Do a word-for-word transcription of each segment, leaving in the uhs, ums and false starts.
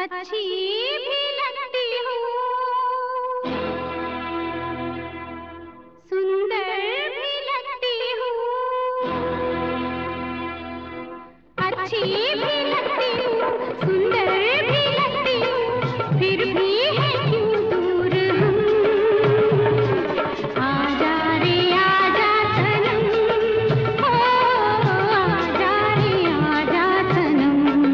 अच्छी भी लगती हूँ, सुंदर भी लगती हूँ। अच्छी भी लगती हूँ, सुंदर भी लगती हूँ, फिर भी है क्यों दूर हम। आजा रे आजा सनम, ओ आजा रे आजा सनम।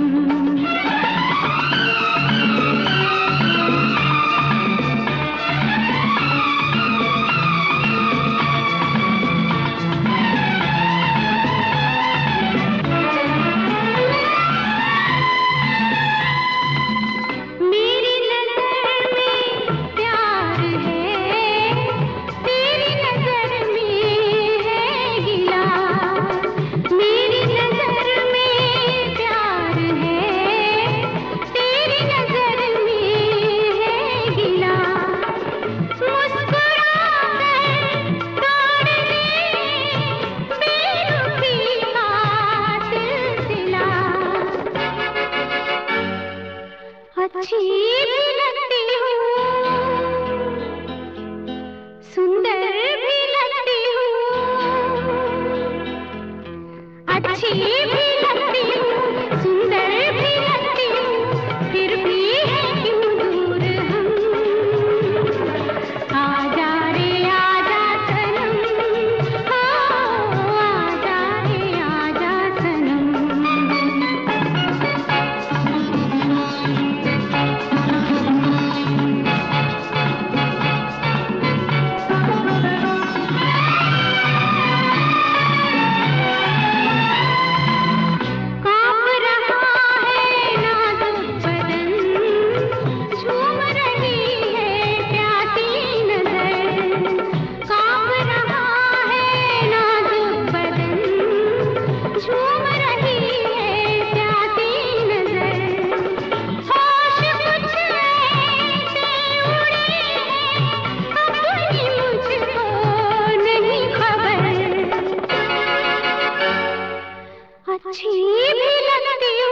अच्छी भी लगती हूँ, सुंदर भी लगती हूँ। अच्छी भी लगती हूँ, सुंदर भी लगती हूँ, फिर भी है क्यों दूर हम। आजा रे आजा सनम, ओ आजा रे आजा सनम। अच्छी भी लगती